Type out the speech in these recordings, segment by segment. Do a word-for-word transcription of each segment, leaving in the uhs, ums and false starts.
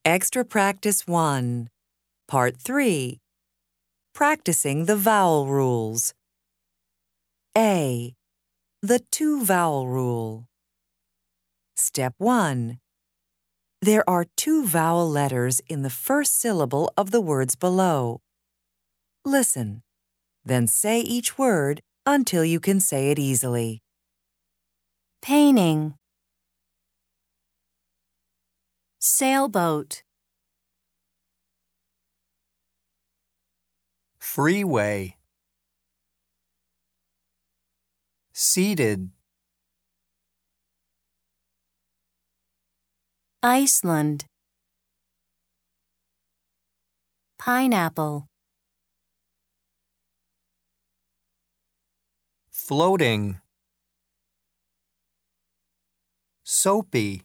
Extra Practice one, Part three, Practicing the Vowel Rules. A. The two-vowel rule. Step one. There are two vowel letters in the first syllable of the words below. Listen, then say each word until you can say it easily. Painting, sailboat, freeway, seated, Iceland, pineapple, floating, soapy,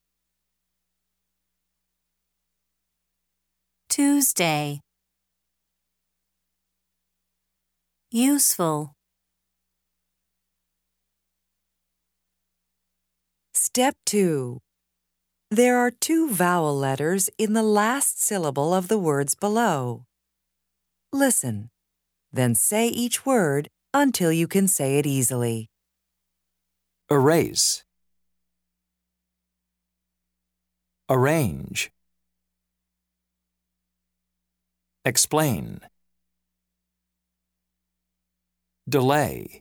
Tuesday, useful. Step two. There are two vowel letters in the last syllable of the words below. Listen, then say each word until you can say it easily. erase, arrange, explain, delay,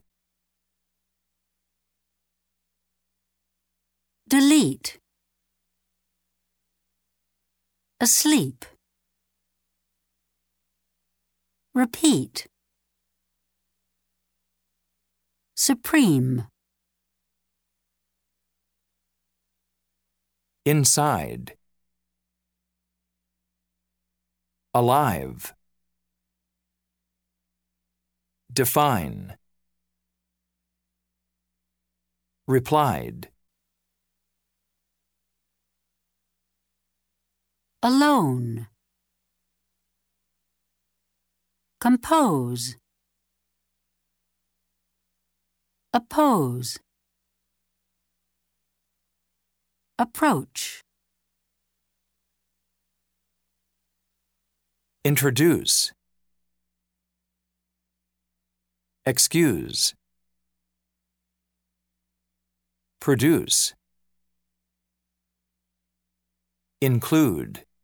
Delete, asleep, repeat, supreme, inside, alive, define, replied, alone, compose, oppose, approach, introduce, excuse, produce, include,